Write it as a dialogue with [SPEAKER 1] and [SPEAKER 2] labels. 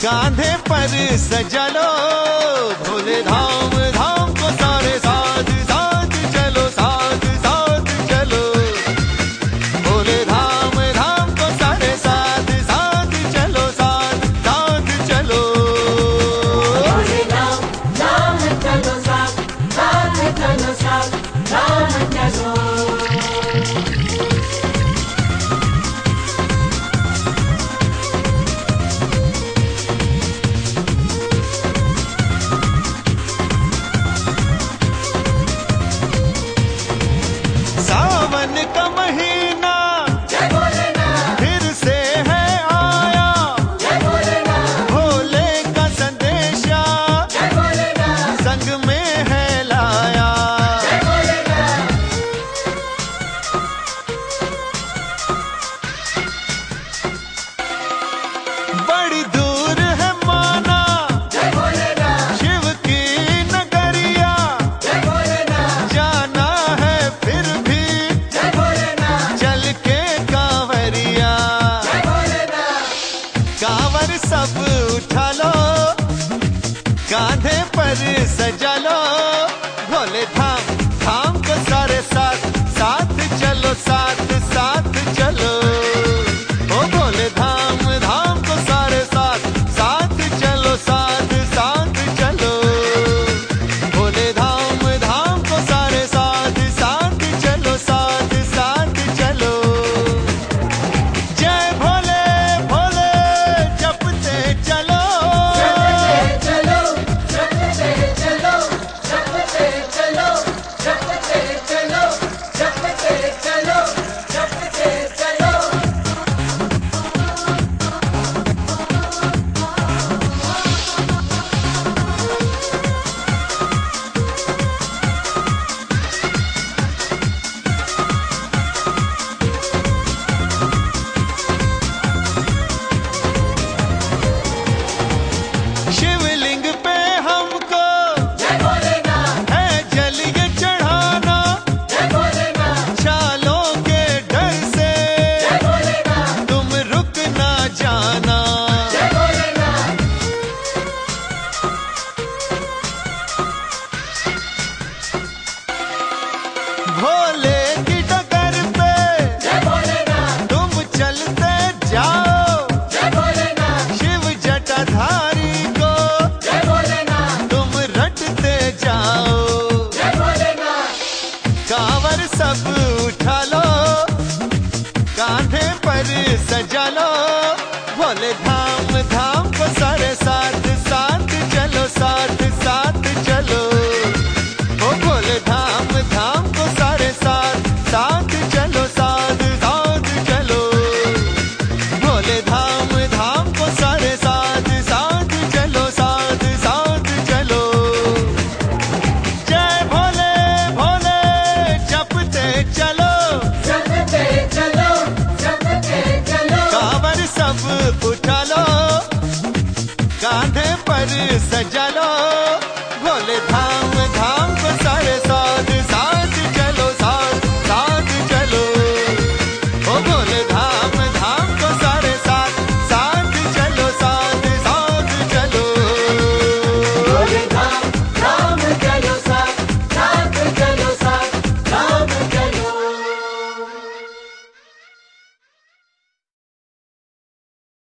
[SPEAKER 1] कांधे पर सजा लो भोले धाम धाम को सारे साथ साथ चलो साथ साथ चलो भोले धाम धाम को सारे साथ साथ चलो साथ साथ चलो
[SPEAKER 2] भोले धाम धाम चलो साथ साथ चलो साथ धाम चलो।
[SPEAKER 1] सावन का महीना फिर से है आया भोले का संदेशा संग में है लाया बड़ी दूर है माना शिव की नगरिया जाना है फिर भी कांवर सब उठा लो कांधे पर सजा लो भोले धाम धाम को सारे साथ साथ चलो साथ साथ चलो ओ भोले धाम धाम को सारे साथ साथ चलो साथ साथ चलो भोले धाम धाम को सारे साथ साथ चलो साथ साथ चलो जय भोले भोले जपते चलो
[SPEAKER 2] चलो जपते चलो जपते चलो जपते चलो जपते चलो जपते चलो।
[SPEAKER 1] शिवलिंग पे हमको है जल ये चढ़ाना छालों के डर से तुम रुक ना जाना भोले की डगर पे तुम चलते जाओ शिव जटाधारी को तुम रटते जाओ कांवर सब उठा लो कांधे पर सजा लो भोले धाम धाम को सारे साथ साथ चलो साथ साथ चलो ओ भोले धाम धाम को सारे साथ साथ चलो साथ साथ चलो भोले धाम धाम को सारे साथ साथ चलो साथ साथ चलो जय भोले भोले जपते चलो
[SPEAKER 2] जपते चलो जपते चलो।
[SPEAKER 1] कांवर सब उठा लो कांधे पर सजा